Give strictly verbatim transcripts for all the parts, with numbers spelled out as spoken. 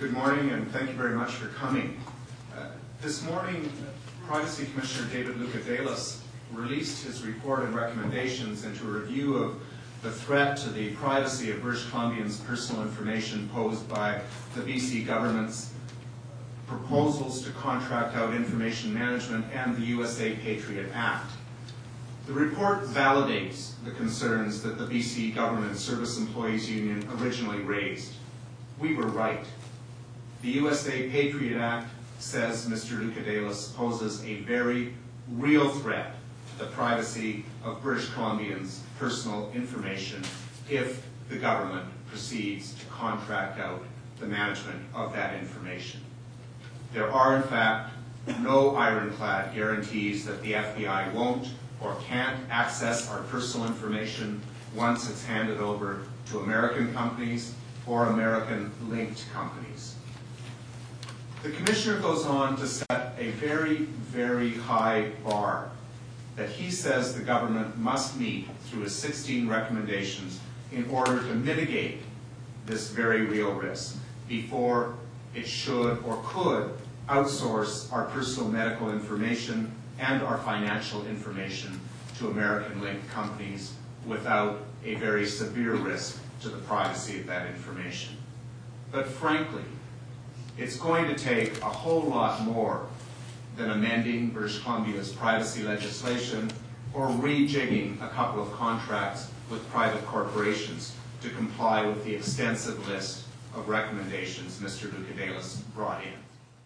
Good morning, and thank you very much for coming. Uh, this morning, Privacy Commissioner David Louka-Dailas released his report and recommendations into a review of the threat to the privacy of British Columbians' personal information posed by the B C government's proposals to contract out information management and the U S A Patriot Act. The report validates the concerns that the B C Government Service Employees Union originally raised. We were right. The U S A Patriot Act, says Mister Louka-Dailas, poses a very real threat to the privacy of British Columbians' personal information if the government proceeds to contract out the management of that information. There are, in fact, no ironclad guarantees that the F B I won't or can't access our personal information once it's handed over to American companies or American-linked companies. The Commissioner goes on to set a very, very high bar that he says the government must meet through his sixteen recommendations in order to mitigate this very real risk before it should or could outsource our personal medical information and our financial information to American-linked companies without a very severe risk to the privacy of that information. But frankly, it's going to take a whole lot more than amending British Columbia's privacy legislation or rejigging a couple of contracts with private corporations to comply with the extensive list of recommendations Mister Louka-Dailas brought in.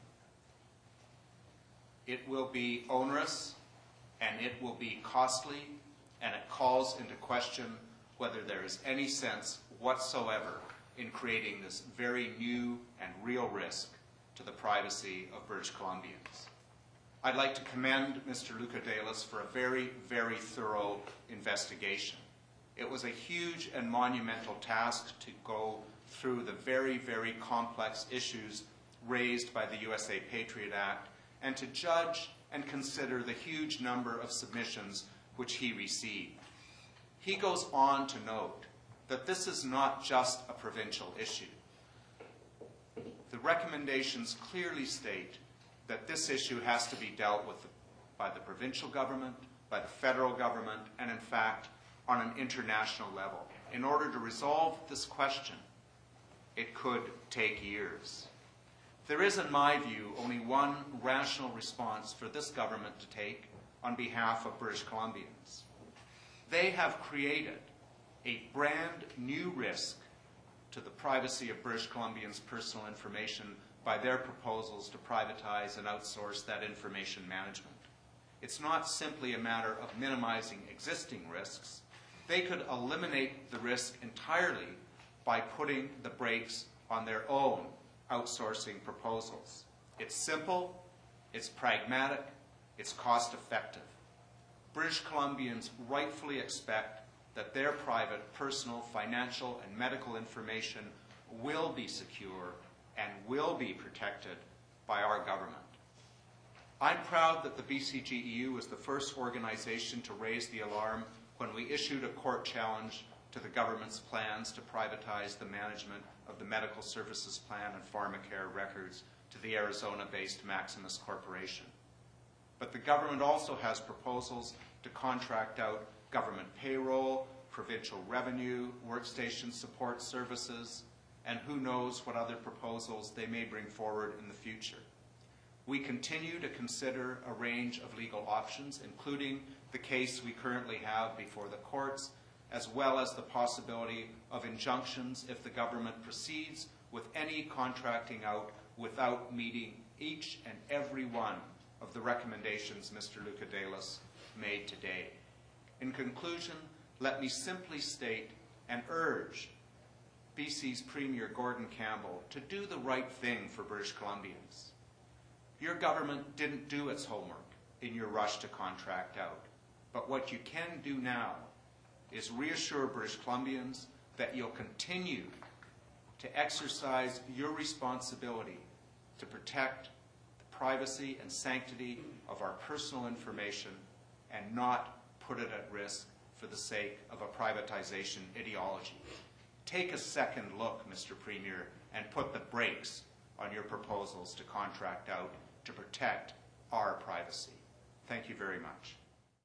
It will be onerous, and it will be costly, and it calls into question whether there is any sense whatsoever in creating this very new and real risk to the privacy of British Columbians. I'd like to commend Mister Louka-Dailas for a very, very thorough investigation. It was a huge and monumental task to go through the very, very complex issues raised by the U S A Patriot Act and to judge and consider the huge number of submissions which he received. He goes on to note that this is not just a provincial issue. The recommendations clearly state that this issue has to be dealt with by the provincial government, by the federal government, and in fact, on an international level. In order to resolve this question, it could take years. There is, in my view, only one rational response for this government to take on behalf of British Columbians. They have created a brand new risk to the privacy of British Columbians' personal information by their proposals to privatize and outsource that information management. It's not simply a matter of minimizing existing risks. They could eliminate the risk entirely by putting the brakes on their own outsourcing proposals. It's simple, it's pragmatic, it's cost-effective. British Columbians rightfully expect that their private, personal, financial, and medical information will be secure and will be protected by our government. I'm proud that the B C G E U was the first organization to raise the alarm when we issued a court challenge to the government's plans to privatize the management of the Medical Services Plan and Pharmacare records to the Arizona-based Maximus Corporation. But the government also has proposals to contract out government payroll, provincial revenue, workstation support services, and who knows what other proposals they may bring forward in the future. We continue to consider a range of legal options, including the case we currently have before the courts, as well as the possibility of injunctions if the government proceeds with any contracting out without meeting each and every one of the recommendations Mister Louka-Dailas made today. In conclusion, let me simply state and urge B C's Premier Gordon Campbell to do the right thing for British Columbians. Your government didn't do its homework in your rush to contract out, but what you can do now is reassure British Columbians that you'll continue to exercise your responsibility to protect the privacy and sanctity of our personal information and not put it at risk for the sake of a privatization ideology. Take a second look, Mister Premier, and put the brakes on your proposals to contract out to protect our privacy. Thank you very much.